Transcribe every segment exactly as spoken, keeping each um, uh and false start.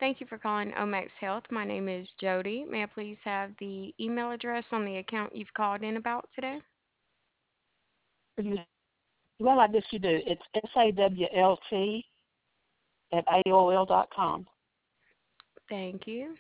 Thank you for calling Omax Health. My name is Jody. May I please have the email address on the account you've called in about today? You, well, I guess you do. It's S A W L T at A O L dot com. Thank you.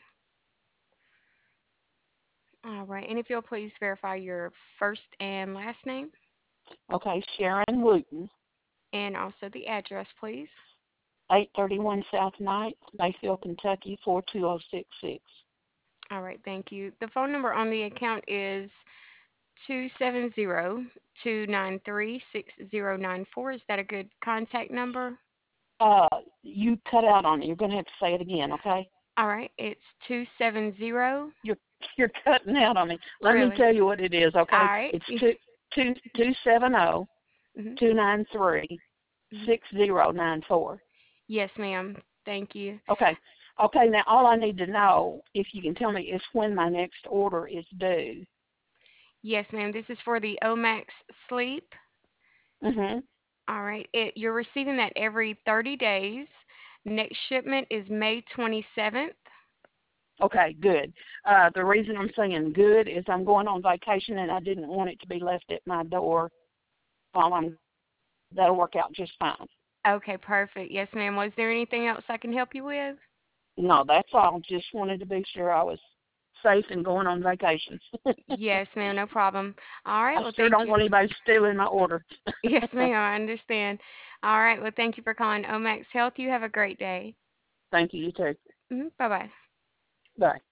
All right. And if you'll please verify your first and last name Okay, Sharon Wooten, and also the address, please. eight thirty-one South Ninth, Mayfield, Kentucky, four two zero six six. All right. Thank you. The phone number on the account is two seven zero, two nine three, six zero nine four. Is that a good contact number? Uh, you cut out on it. You're going to have to say it again, okay? All right. It's two seven zero. You're you're cutting out on me. Let me Really? tell you what it is, All okay? right. It's two two two seven zero Mhm. two nine three Mhm. six zero nine four. Yes, ma'am. Thank you. Okay. Okay, now all I need to know, if you can tell me, is when my next order is due. Yes, ma'am. This is for the Omax Sleep. Mhm. All right. It, you're receiving that every thirty days. Next shipment is May twenty-seventh. Okay, good. Uh, the reason I'm saying good is I'm going on vacation and I didn't want it to be left at my door while I'm. That'll work out just fine. Okay, perfect. Yes, ma'am. Was there anything else I can help you with? No, that's all. Just wanted to be sure I was safe and going on vacation. Yes, ma'am. No problem. All right. I Well, sure thank don't you. want anybody stealing my order. Yes, ma'am. I understand. All right. Well, thank you for calling Omax Health. You have a great day. Thank you. You too. Hmm. Bye bye. Bye.